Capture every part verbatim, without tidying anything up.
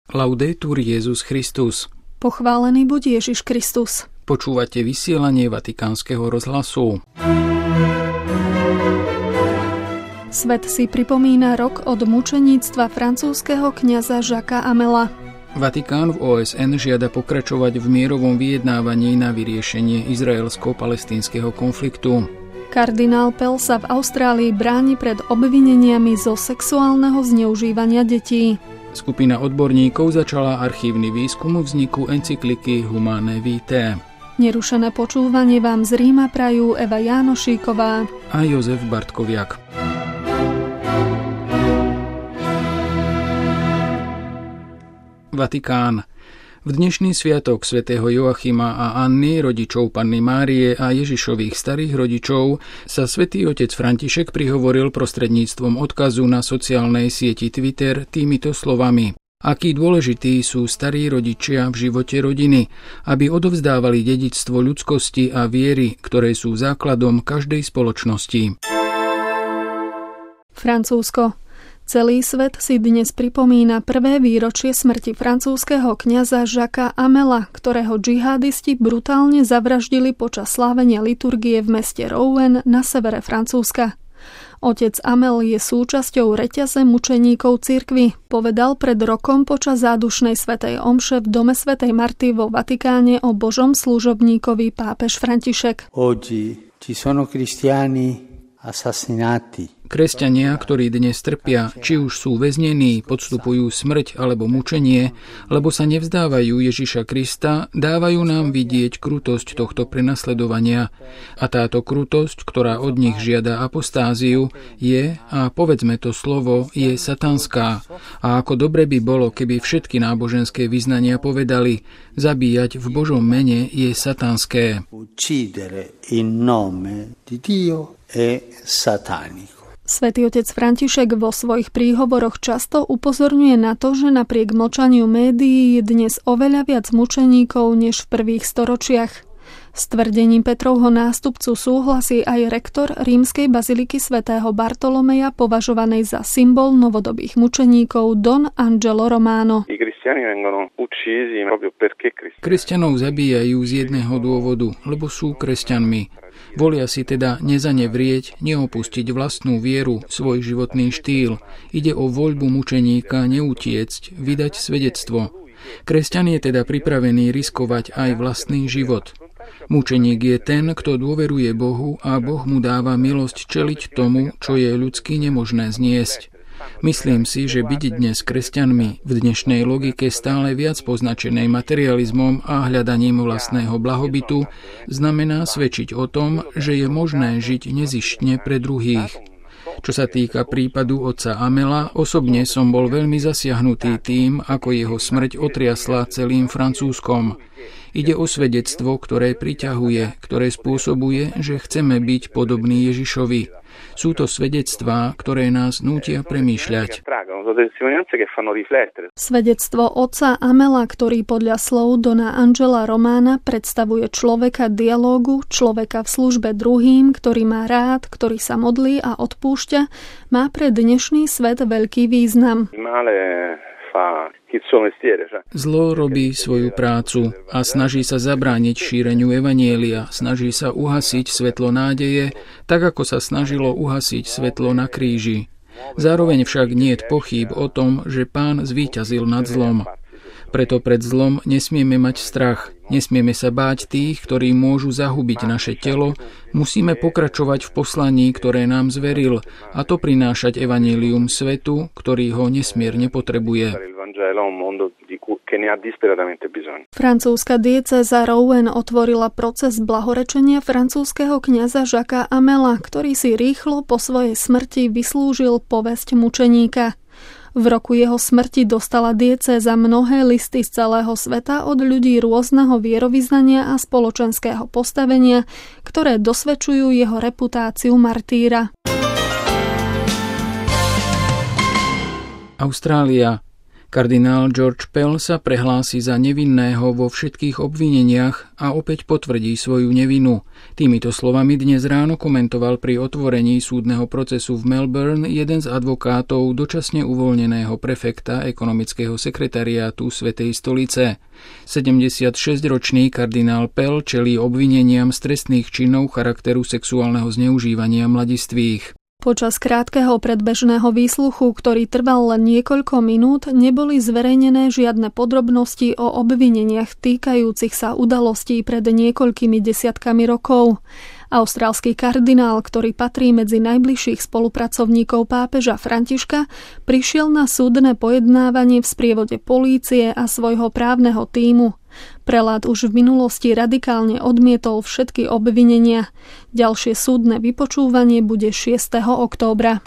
Laudetur Jesus Christus. Pochválený buď Ježiš Kristus. Počúvate vysielanie Vatikánskeho rozhlasu. Svet si pripomína rok od mučeníctva francúzskeho kňaza Jacquesa Hamela. Vatikán v ó es en žiada pokračovať v mierovom vyjednávaní na vyriešenie izraelsko-palestínskeho konfliktu. Kardinál Pell sa v Austrálii bráni pred obvineniami zo sexuálneho zneužívania detí. Skupina odborníkov začala archívny výskum vzniku encykliky Humanae Vitae. Nerušené počúvanie vám z Ríma prajú Eva Jánošíková a Jozef Bartkoviak. Vatikán. V dnešný sviatok svätého Joachima a Anny, rodičov Panny Márie a Ježišových starých rodičov, sa svätý otec František prihovoril prostredníctvom odkazu na sociálnej sieti Twitter týmito slovami. Akí dôležití sú starí rodičia v živote rodiny, aby odovzdávali dedičstvo ľudskosti a viery, ktoré sú základom každej spoločnosti. Francúzsko. Celý svet si dnes pripomína prvé výročie smrti francúzskeho kňaza Jacquesa Hamela, ktorého džihadisti brutálne zavraždili počas slávenia liturgie v meste Rouen na severe Francúzska. Otec Hamel je súčasťou reťaze mučeníkov cirkvi, povedal pred rokom počas zádušnej svätej omše v dome svätej Marty vo Vatikáne o Božom služobníkovi pápež František. Oggi ci sono cristiani assassinati. Kresťania, ktorí dnes trpia, či už sú väznení, podstupujú smrť alebo mučenie, lebo sa nevzdávajú Ježiša Krista, dávajú nám vidieť krutosť tohto prenasledovania. A táto krutosť, ktorá od nich žiada apostáziu, je, a povedzme to slovo, je satanská. A ako dobre by bolo, keby všetky náboženské vyznania povedali, zabíjať v Božom mene je satanské. Uccidere in nome di Dio è satanico. Svätý otec František vo svojich príhovoroch často upozorňuje na to, že napriek mlčaniu médií je dnes oveľa viac mučeníkov než v prvých storočiach. S tvrdením Petrovho nástupcu súhlasí aj rektor rímskej baziliky svätého Bartolomeja, považovanej za symbol novodobých mučeníkov, Don Angelo Romano. Kresťanov zabíjajú z jedného dôvodu, lebo sú kresťanmi. Volia si teda nezanevrieť, neopustiť vlastnú vieru, svoj životný štýl. Ide o voľbu mučeníka neutiecť, vydať svedectvo. Kresťan je teda pripravený riskovať aj vlastný život. Mučeník je ten, kto dôveruje Bohu a Boh mu dáva milosť čeliť tomu, čo je ľudsky nemožné zniesť. Myslím si, že byť dnes kresťanmi v dnešnej logike stále viac poznačenej materializmom a hľadaním vlastného blahobytu znamená svedčiť o tom, že je možné žiť nezištne pre druhých. Čo sa týka prípadu otca Hamela, osobne som bol veľmi zasiahnutý tým, ako jeho smrť otriasla celým Francúzskom. Ide o svedectvo, ktoré priťahuje, ktoré spôsobuje, že chceme byť podobní Ježišovi. Sú to svedectvá, ktoré nás nútia premýšľať. Svedectvo otca Hamela, ktorý podľa slov Dona Angela Romana predstavuje človeka dialógu, človeka v službe druhým, ktorý má rád, ktorý sa modlí a odpúšťa, má pre dnešný svet veľký význam. Zlo robí svoju prácu a snaží sa zabrániť šíreniu evanjelia, snaží sa uhasiť svetlo nádeje, tak ako sa snažilo uhasiť svetlo na kríži. Zároveň však niet pochýb o tom, že Pán zvíťazil nad zlom. Preto pred zlom nesmieme mať strach, nesmieme sa báť tých, ktorí môžu zahubiť naše telo, musíme pokračovať v poslaní, ktoré nám zveril, a to prinášať evanjelium svetu, ktorý ho nesmierne potrebuje. Francúzska diecéza Rouen otvorila proces blahorečenia francúzskeho kňaza Jacquesa Hamela, ktorý si rýchlo po svojej smrti vyslúžil povesť mučeníka. V roku jeho smrti dostala diecéza mnohé listy z celého sveta od ľudí rôzneho vierovyznania a spoločenského postavenia, ktoré dosvedčujú jeho reputáciu martýra. Austrália. Kardinál George Pell sa prehlási za nevinného vo všetkých obvineniach a opäť potvrdí svoju nevinu. Týmito slovami dnes ráno komentoval pri otvorení súdneho procesu v Melbourne jeden z advokátov dočasne uvoľneného prefekta ekonomického sekretariátu Svätej stolice. sedemdesiatšesťročný kardinál Pell čelí obvineniam z trestných činov charakteru sexuálneho zneužívania mladistvých. Počas krátkeho predbežného výsluchu, ktorý trval len niekoľko minút, neboli zverejnené žiadne podrobnosti o obvineniach týkajúcich sa udalostí pred niekoľkými desiatkami rokov. Austrálsky kardinál, ktorý patrí medzi najbližších spolupracovníkov pápeža Františka, prišiel na súdne pojednávanie v sprievode polície a svojho právneho tímu. Prelát už v minulosti radikálne odmietol všetky obvinenia. Ďalšie súdne vypočúvanie bude šiesteho októbra.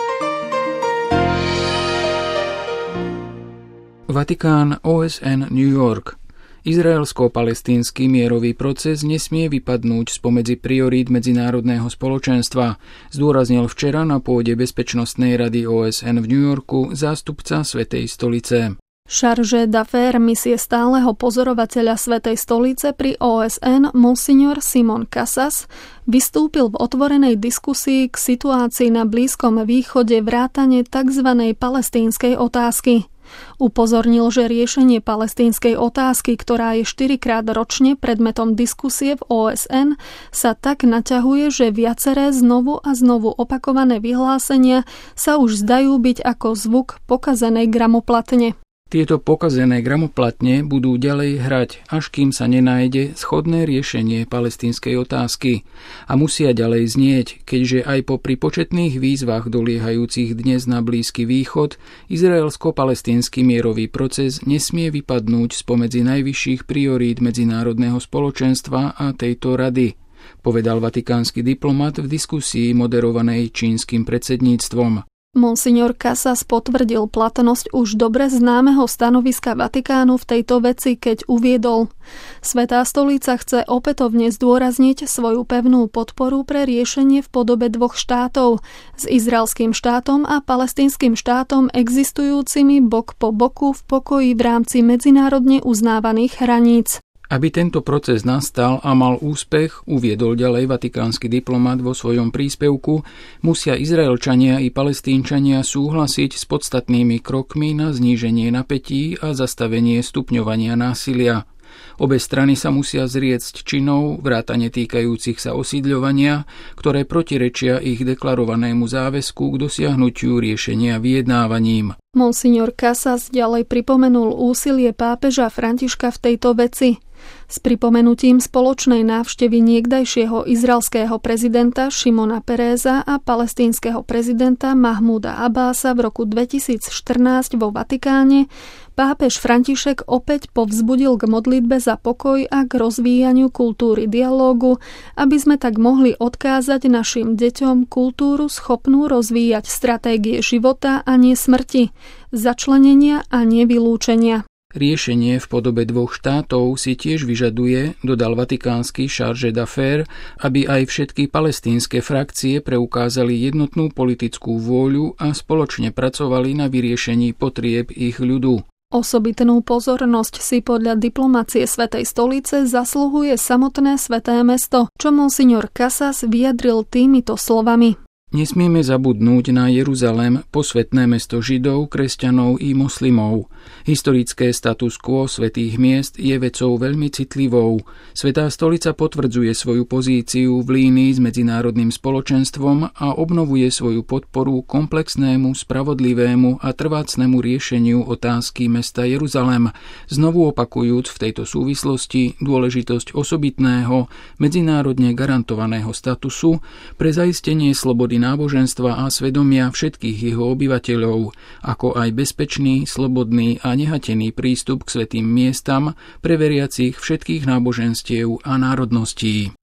Vatikán, ó es en, New York. Izraelsko-palestínsky mierový proces nesmie vypadnúť spomedzi priorít medzinárodného spoločenstva, zdôraznil včera na pôde Bezpečnostnej rady ó es en v New Yorku zástupca Svätej stolice. Chargé d'affaires misie stáleho pozorovateľa Svätej stolice pri ó es en Monsignor Simon Casas vystúpil v otvorenej diskusii k situácii na Blízkom východe vrátane tzv. Palestínskej otázky. Upozornil, že riešenie palestínskej otázky, ktorá je štyrikrát ročne predmetom diskusie v ó es en, sa tak naťahuje, že viaceré znovu a znovu opakované vyhlásenia sa už zdajú byť ako zvuk pokazenej gramoplatne. Tieto pokazené gramoplatne budú ďalej hrať, až kým sa nenájde schodné riešenie palestínskej otázky a musia ďalej znieť, keďže aj popri početných výzvach doliehajúcich dnes na Blízky východ, izraelsko-palestínsky mierový proces nesmie vypadnúť spomedzi najvyšších priorít medzinárodného spoločenstva a tejto rady, povedal vatikánsky diplomat v diskusii moderovanej čínskym predsedníctvom. Monsignor Casas potvrdil platnosť už dobre známeho stanoviska Vatikánu v tejto veci, keď uviedol: Svätá stolica chce opätovne zdôrazniť svoju pevnú podporu pre riešenie v podobe dvoch štátov, s izraelským štátom a palestínskym štátom existujúcimi bok po boku v pokoji v rámci medzinárodne uznávaných hraníc. Aby tento proces nastal a mal úspech, uviedol ďalej vatikánsky diplomat vo svojom príspevku, musia Izraelčania i Palestínčania súhlasiť s podstatnými krokmi na zníženie napätí a zastavenie stupňovania násilia. Obe strany sa musia zriecť činov, vrátane týkajúcich sa osídľovania, ktoré protirečia ich deklarovanému záväzku k dosiahnutiu riešenia vyjednávaním. Monsignor Casas ďalej pripomenul úsilie pápeža Františka v tejto veci. S pripomenutím spoločnej návštevy niekdajšieho izraelského prezidenta Šimona Peréza a palestínskeho prezidenta Mahmúda Abbása v roku dvetisícštrnásť vo Vatikáne pápež František opäť povzbudil k modlitbe za pokoj a k rozvíjaniu kultúry dialógu, aby sme tak mohli odkázať našim deťom kultúru schopnú rozvíjať stratégie života a nie smrti, začlenenia a nevylúčenia. Riešenie v podobe dvoch štátov si tiež vyžaduje, dodal vatikánsky chargé d'affaires, aby aj všetky palestínske frakcie preukázali jednotnú politickú vôľu a spoločne pracovali na vyriešení potrieb ich ľudu. Osobitnú pozornosť si podľa diplomacie Svätej stolice zasluhuje samotné Sväté mesto, čo monsignor Casas vyjadril týmito slovami. Nesmieme zabudnúť na Jeruzalém, posvätné mesto Židov, kresťanov i moslimov. Historické status quo svätých miest je vecou veľmi citlivou. Svätá stolica potvrdzuje svoju pozíciu v línii s medzinárodným spoločenstvom a obnovuje svoju podporu komplexnému, spravodlivému a trvácnemu riešeniu otázky mesta Jeruzalém, znovu opakujúc v tejto súvislosti dôležitosť osobitného, medzinárodne garantovaného statusu pre zaistenie slobody náboženstva a svedomia všetkých jeho obyvateľov, ako aj bezpečný, slobodný a nehatený prístup k svätým miestam pre veriacich všetkých náboženstiev a národností.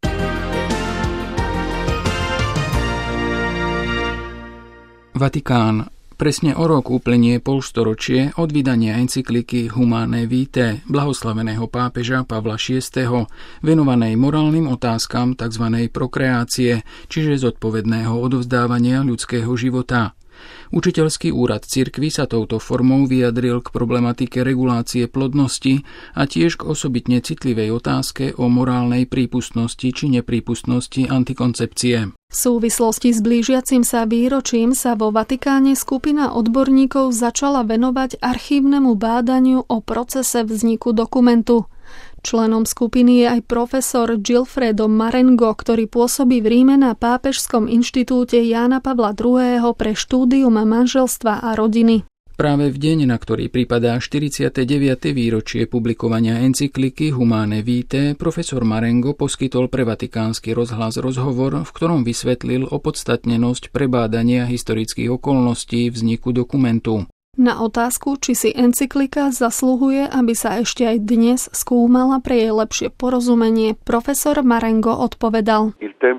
Vatikán. Presne o rok uplynie polstoročie od vydania encykliky Humanae Vitae blahoslaveného pápeža Pavla šiesteho, venovanej morálnym otázkam tzv. Prokreácie, čiže zodpovedného odovzdávania ľudského života. Učiteľský úrad cirkvi sa touto formou vyjadril k problematike regulácie plodnosti a tiež k osobitne citlivej otázke o morálnej prípustnosti či neprípustnosti antikoncepcie. V súvislosti s blížiacim sa výročím sa vo Vatikáne skupina odborníkov začala venovať archívnemu bádaniu o procese vzniku dokumentu. Členom skupiny je aj profesor Gilfredo Marengo, ktorý pôsobí v Ríme na Pápežskom inštitúte Jána Pavla druhého. pre štúdium manželstva a rodiny. Práve v deň, na ktorý pripadá štyridsiate deviate výročie publikovania encykliky Humane Vitae, profesor Marengo poskytol pre Vatikánsky rozhlas rozhovor, v ktorom vysvetlil opodstatnenosť prebádania historických okolností vzniku dokumentu. Na otázku, či si encyklika zasluhuje, aby sa ešte aj dnes skúmala pre jej lepšie porozumenie, profesor Marengo odpovedal: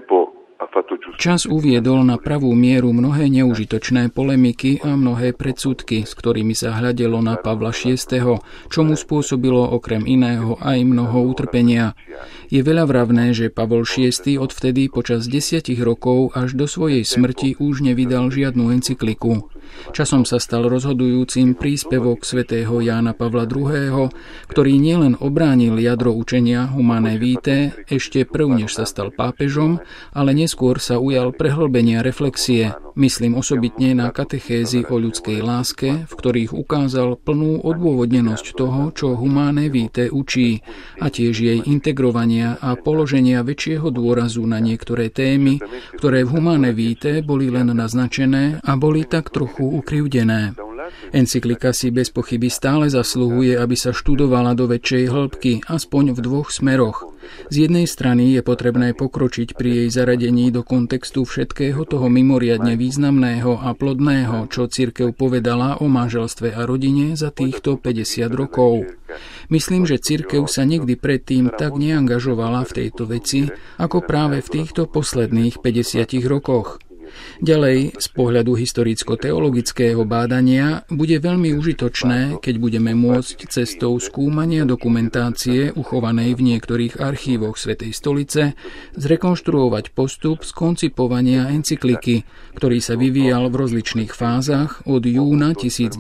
Čas uviedol na pravú mieru mnohé neužitočné polemiky a mnohé predsudky, s ktorými sa hľadelo na Pavla šiesteho, čo mu spôsobilo okrem iného aj mnoho utrpenia. Je veľa vravné, že Pavol šiesty odvtedy počas desiatich rokov až do svojej smrti už nevydal žiadnu encykliku. Časom sa stal rozhodujúcim príspevok svätého Jána Pavla druhého., ktorý nielen obránil jadro učenia Humane Vitae ešte prv, než sa stal pápežom, ale neskôr sa ujal prehlbenia reflexie, myslím osobitne na katechézy o ľudskej láske, v ktorých ukázal plnú odôvodnenosť toho, čo Humane Vitae učí, a tiež jej integrovania a položenia väčšieho dôrazu na niektoré témy, ktoré v Humane Vitae boli len naznačené a boli tak trochu ukrivdené. Encyklika si bez pochyby stále zasluhuje, aby sa študovala do väčšej hĺbky, aspoň v dvoch smeroch. Z jednej strany je potrebné pokročiť pri jej zaradení do kontextu všetkého toho mimoriadne významného a plodného, čo cirkev povedala o manželstve a rodine za týchto päťdesiat rokov. Myslím, že cirkev sa nikdy predtým tak neangažovala v tejto veci, ako práve v týchto posledných päťdesiatich rokoch. Ďalej, z pohľadu historicko-teologického bádania bude veľmi užitočné, keď budeme môcť cestou skúmania dokumentácie uchovanej v niektorých archívoch Svätej stolice zrekonštruovať postup z koncipovania encykliky, ktorý sa vyvíjal v rozličných fázach od júna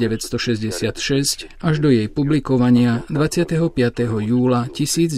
tisícdeväťstošesťdesiatšesť až do jej publikovania dvadsiateho piateho júla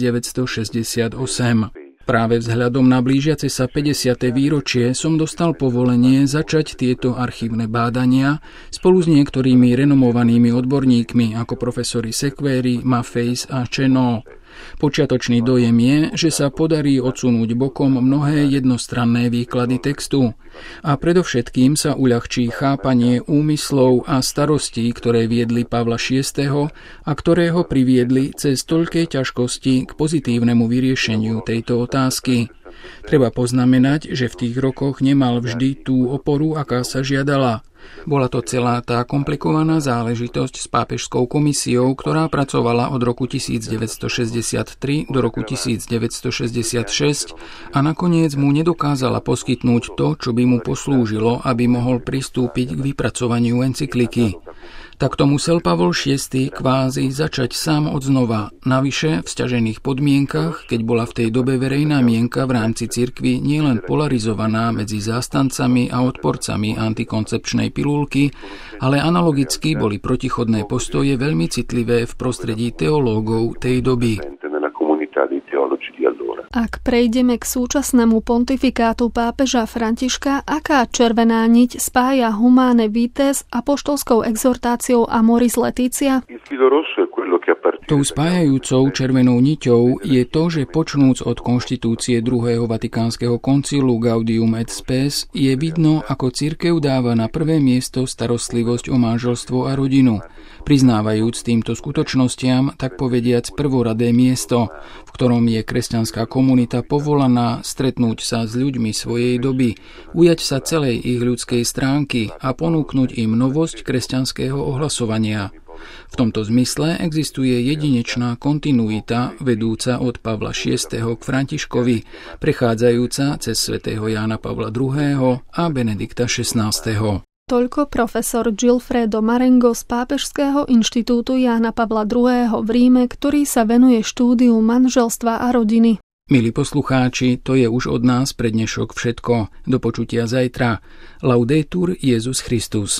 tisícdeväťstošesťdesiatosem. Práve vzhľadom na blížiace sa päťdesiate výročie som dostal povolenie začať tieto archívne bádania spolu s niektorými renomovanými odborníkmi ako profesori Sequeri, Maffeis a Chenot. Počiatočný dojem je, že sa podarí odsunúť bokom mnohé jednostranné výklady textu a predovšetkým sa uľahčí chápanie úmyslov a starostí, ktoré viedli Pavla šiesteho a ktoré ho priviedli cez toľké ťažkosti k pozitívnemu vyriešeniu tejto otázky. Treba poznamenať, že v tých rokoch nemal vždy tú oporu, aká sa žiadala. Bola to celá tá komplikovaná záležitosť s pápežskou komisiou, ktorá pracovala od roku tisícdeväťstošesťdesiattri do roku tisícdeväťstošesťdesiatšesť a nakoniec mu nedokázala poskytnúť to, čo by mu poslúžilo, aby mohol pristúpiť k vypracovaniu encykliky. Takto musel Pavol šiesty kvázi začať sám odznova, navyše v sťažených podmienkach, keď bola v tej dobe verejná mienka v rámci cirkvi nielen polarizovaná medzi zástancami a odporcami antikoncepčnej pilulky, ale analogicky boli protichodné postoje veľmi citlivé v prostredí teológov tej doby. Ak prejdeme k súčasnému pontifikátu pápeža Františka, aká červená niť spája Humane Vitae s apoštolskou exhortáciou Amoris Laetitia? Tou spájajúcou červenou niťou je to, že počnúc od konštitúcie druhého vatikánskeho koncilu Gaudium et Spes je vidno, ako cirkev dáva na prvé miesto starostlivosť o manželstvo a rodinu, priznávajúc týmto skutočnostiam, tak povediac, prvoradé miesto, v ktorom je kresťanská komunita povolaná stretnúť sa s ľuďmi svojej doby, ujať sa celej ich ľudskej stránky a ponúknuť im novosť kresťanského ohlasovania. V tomto zmysle existuje jedinečná kontinuita vedúca od Pavla šiesteho k Františkovi, prechádzajúca cez svätého Jána Pavla druhého. a Benedikta šestnásteho. Toľko profesor Gilfredo Marengo z Pápežského inštitútu Jána Pavla druhého. v Ríme, ktorý sa venuje štúdiu manželstva a rodiny. Milí poslucháči, to je už od nás pre dnešok všetko. Do počutia zajtra. Laudetur Jesus Christus.